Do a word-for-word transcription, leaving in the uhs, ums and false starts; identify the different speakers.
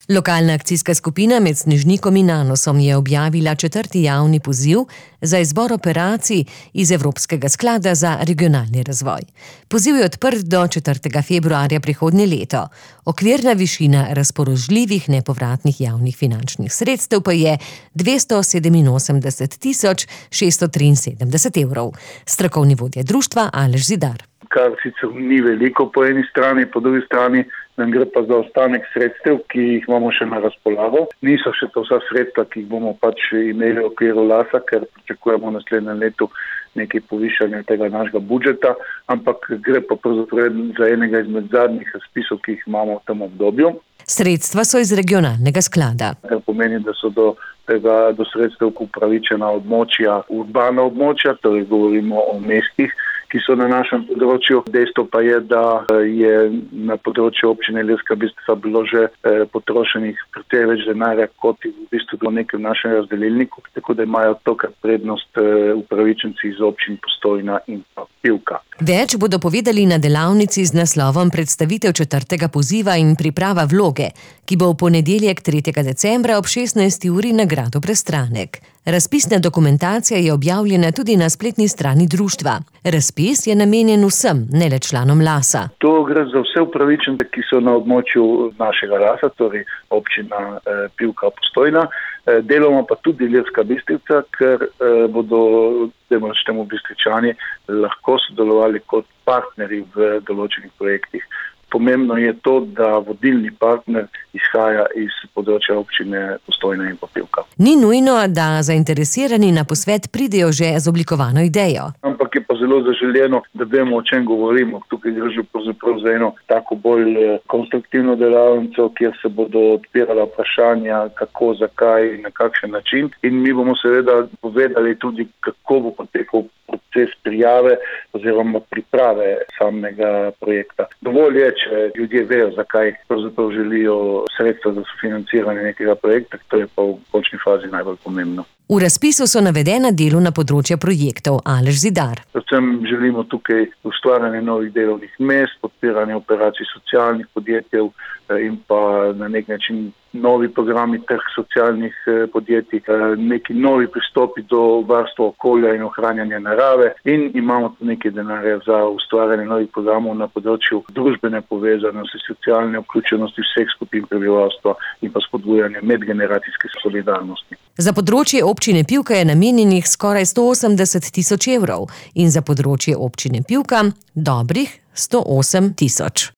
Speaker 1: Lokalna akcijska skupina med Snežnikom in Nanosom je objavila četrti javni poziv za izbor operacij iz Evropskega sklada za regionalni razvoj. Poziv je odprt do četrtega februarja prihodnje leto. Okvirna višina razpoložljivih nepovratnih javnih finančnih sredstev pa je dvesto sedeminosemdeset tisoč šeststo triinsedemdeset evrov. Strokovni vodja društva Aleš Zidar.
Speaker 2: Kar sicer ni veliko po eni strani, po drugi strani nam gre pa za ostanek sredstev, ki jih imamo še na razpolago. Niso še to vsa sredstva, ki jih bomo pač imeli v okviru lasa, ker pričakujemo v naslednjem letu nekaj povišanja tega našega budžeta, ampak gre pa pravzaprav za enega izmed zadnjih razpisov, ki jih imamo v tem obdobju.
Speaker 1: Sredstva so iz regionalnega sklada.
Speaker 2: Kar pomeni, da so do tega do sredstev upravičena območja, urbana območja, torej govorimo o mestih, ki so na našem področju. Dejstvo pa je, da je na področju občine Ilirska Bistrica bilo že potrošenih precej več denarja, kot je v bistvu do nekem našem razdelilniku, tako da imajo tokrat prednost upravičenci iz občin Postojna in pa Pivka.
Speaker 1: Več bodo povedali na delavnici z naslovom Predstavitev četrtega poziva in priprava vloge, ki bo v ponedeljek tretjega decembra ob šestnajsti uri na gradu Prestranek. Razpisna dokumentacija je objavljena tudi na spletni strani društva. Razpis je namenjen vsem, ne le članom lasa.
Speaker 2: To gre za vse upravičence, ki so na območju našega lasa, torej občina eh, Pivka Postojna, eh, deloma pa tudi Ilirska Bistrica, ker eh, bodo temu Bistričani lahko sodelovali kot partnerji v določenih projektih. Pomembno je to, da vodilni partner izhaja iz področja občine Postojna in pa Pivka.
Speaker 1: Ni nujno, da zainteresirani na posvet pridejo že z oblikovano idejo.
Speaker 2: Ampak je pa zelo zaželjeno, da vemo, o čem govorimo. Tukaj gre že pravzaprav za eno tako bolj konstruktivno delavnico, kjer se bodo odpirala vprašanja, kako, zakaj in na kakšen način. In mi bomo seveda povedali tudi, kako bo potekal proces prijave oziroma priprave samega projekta. Dovolj je, če ljudje vejo, zakaj pravzaprav želijo sredstva za sofinanciranje nekega projekta, to je pa v končni fazi najbolj pomembno.
Speaker 1: V razpisu so navedena delovna področja projektov. Aleš Zidar.
Speaker 2: Predvsem želimo tukaj ustvarjanje novih delovnih mest, podpiranje operacij socialnih podjetij in pa na nek način novi programi teh socialnih podjetij, neki novi pristopi do varstva okolja in ohranjanja narave in imamo tudi nekaj denarja za ustvarjanje novih programov na področju družbene povezanosti, socialne vključenosti vseh skupin prebivalstva in pa spodbujanje medgeneracijske solidarnosti.
Speaker 1: Za področje občine Pivka je namenjenih skoraj sto osemdeset tisoč evrov in za področje občine Pivka dobrih sto osem tisoč.